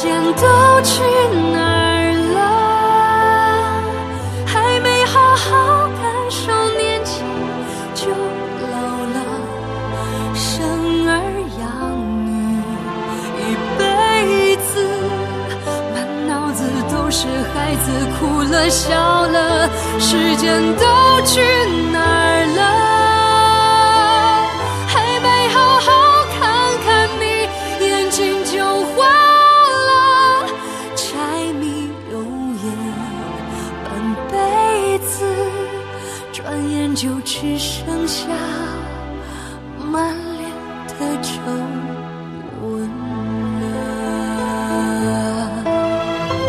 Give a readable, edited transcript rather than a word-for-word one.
间都去哪儿了？还没好好感受年轻就老了，生儿养女一辈子，满脑子都是孩子哭了笑了，时间都去哪儿了？还没好好看看你，眼睛就花了，柴米油盐半辈子，转眼就只剩下